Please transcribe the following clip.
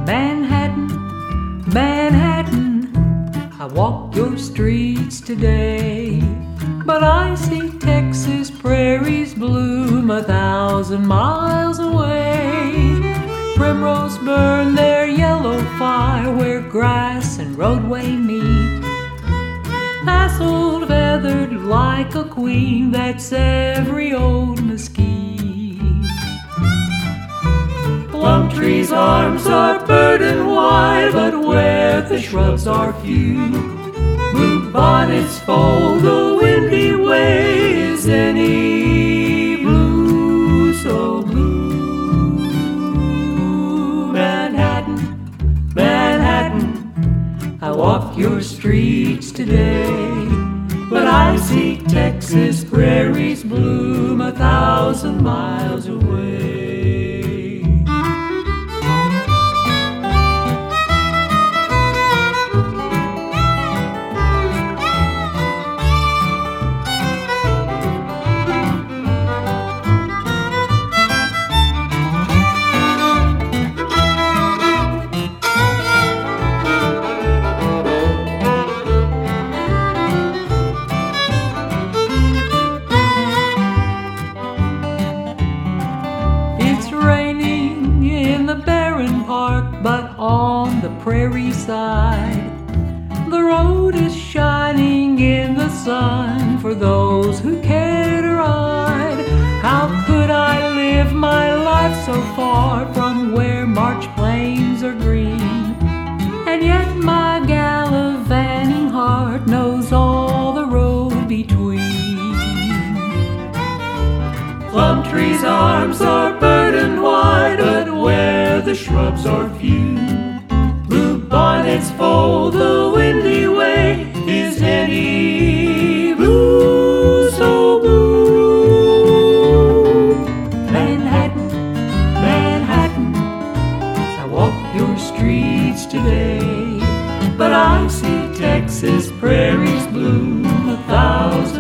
Manhattan, Manhattan, I walk your streets today, but I see Texas prairies bloom 1,000 miles away. Primrose burn their yellow fire where grass and roadway meet, tasseled, feathered like a queen, that's every old mesquite. Plumtree's arms are burdened wide, but where the shrubs are few, blue bonnets fold the windy ways, any blue so blue. Manhattan, Manhattan, I walk your streets today, but I see Texas prairies bloom 1,000 miles away. But on the prairie side, the road is shining in the sun for those who care to ride. How could I live my life so far from where March plains are green, and yet my gallivanting heart knows all the road between. Plumtree's arms are burdened wide, but where the shrubs are few, blue bonnets fold the windy way, is any blue so blue. Manhattan, Manhattan, I walk your streets today, but I see Texas prairies bloom 1,000